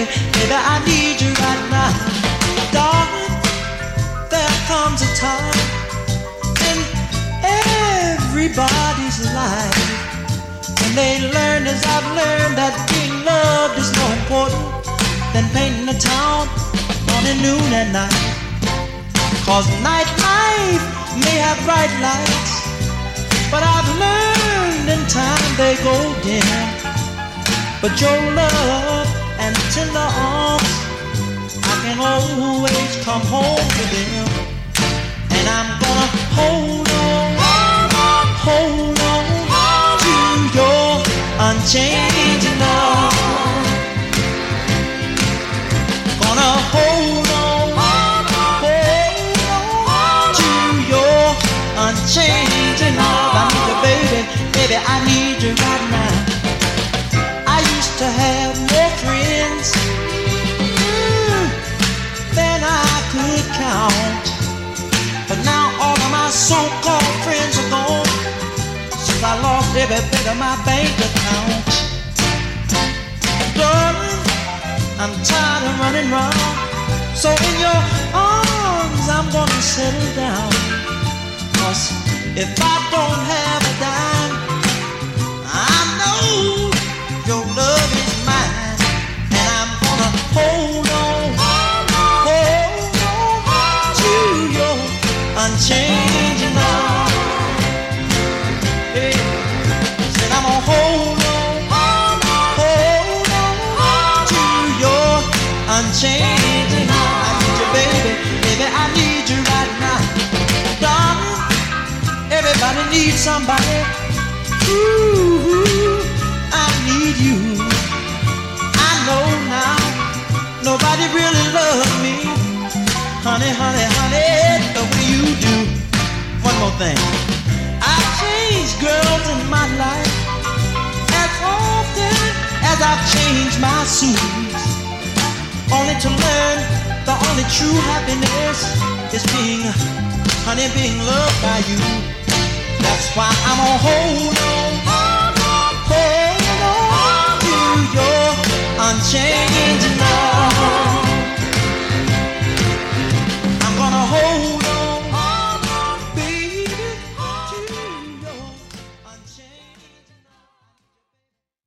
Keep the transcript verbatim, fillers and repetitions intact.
baby, I need you right now. Darling, there comes a time in everybody's life when they learn, as I've learned, that being loved is more important than painting a town morning, noon, and night. Cause nightlife may have bright lights, but I've learned in time they go dim. But your love and tender arms, I can always come home to them. And I'm gonna hold on, hold on to your unchanging love. Gonna hold on, hold on to your unchanging love. I need you, baby, baby, I need you right now. I used to have more friends mm, than I could count, but now all of my so-called friends are gone since I lost every bit of my bank account. Darling, I'm tired of running round, so in your arms I'm gonna settle down. Cause if I don't have a dime, I know your love is mine. And I'm gonna hold on, hold on to your unchanging love. Hey, said I'm gonna hold on, hold on to your unchanging love. I need you, baby, baby, I need you right now. Darling, everybody needs somebody. Ooh, I need you. I know now nobody really loves me, honey, honey, honey, the way you do. One more thing, I've changed girls in my life as often as I've changed my suits, only to learn the only true happiness is being, honey, being loved by you. That's why I'm on hold.